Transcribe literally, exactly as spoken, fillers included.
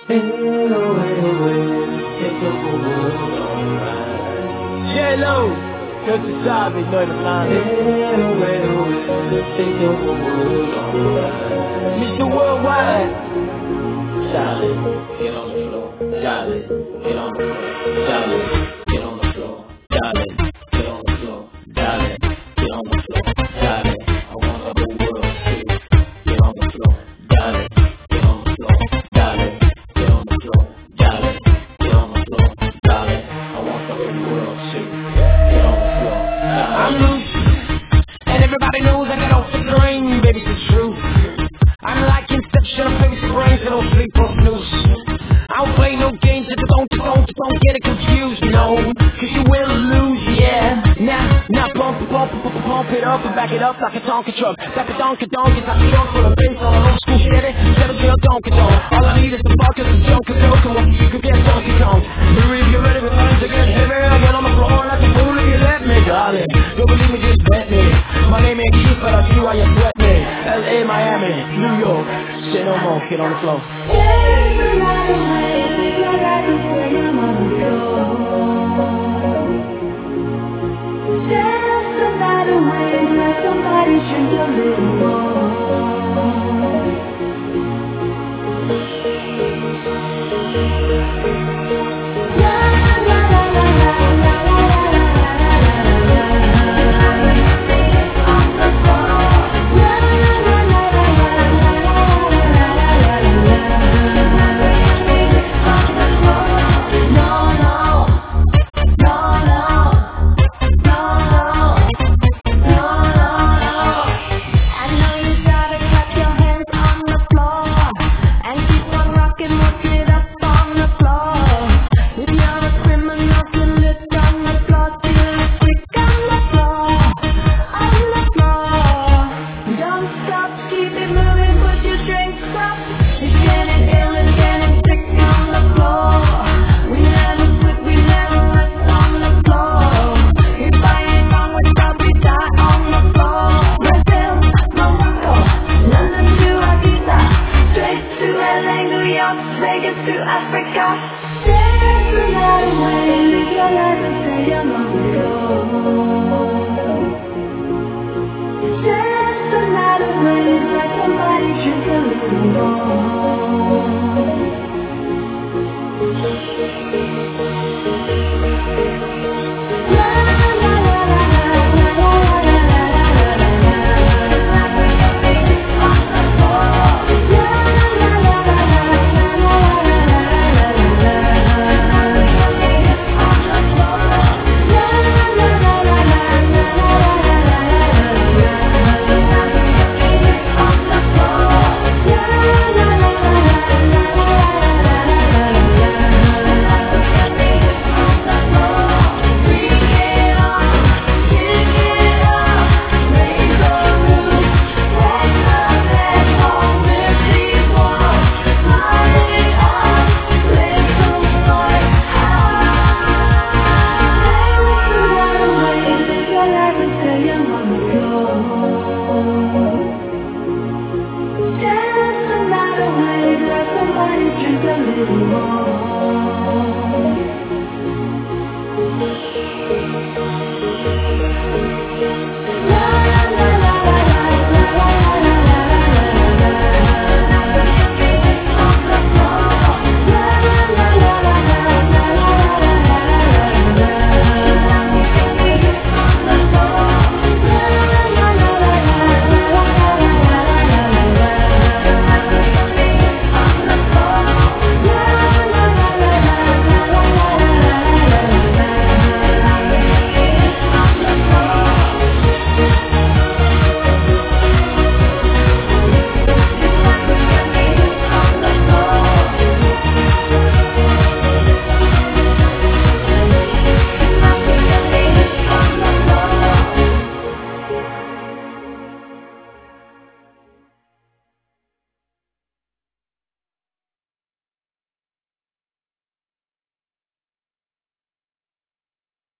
Ain't no way to win, take the whole world alright. J-Lo, yo tú sabes, no hay plan. Ain't no way to win, take the whole world alright. mister Worldwide. Charlie, get on the floor. Charlie, get on the floor. Charlie, get on the floor. Charlie, get on the floor. Charlie, get on the floor. Charlie, I want the whole world to see. Get on the floor. Charlie, get on the floor. Charlie, get on the floor. Charlie, get on the floor. Charlie, I want the whole world to see. Get on the floor. I'm loose, and everybody knows I got off the drain, baby, it's the truth. I'm like Inception, I'm famous brains, I don't sleep or snooze. I don't play no games, just don't, don't, don't get it confused, no. Cause you will lose, yeah. Now, now pump, pump, pump, pump it up and back it up like a Tonka truck. Back a Donka Donk, it's like a dunk for a bass on an old school steady. Seven to a Donka Donk. All I need is the buck and the junk and joke and what you can get Donkey Kong. Believe you're ready with things to get heavy. I get on the floor like a fool if you let me, darling. Don't believe me, just bet me. My name ain't Keith, but I see why you sweat me. L A, Miami, New York. Say no more, get on the floor. Just another way, let somebody drink a little more. Vegas to Africa. Dance the night away, live your life and say you're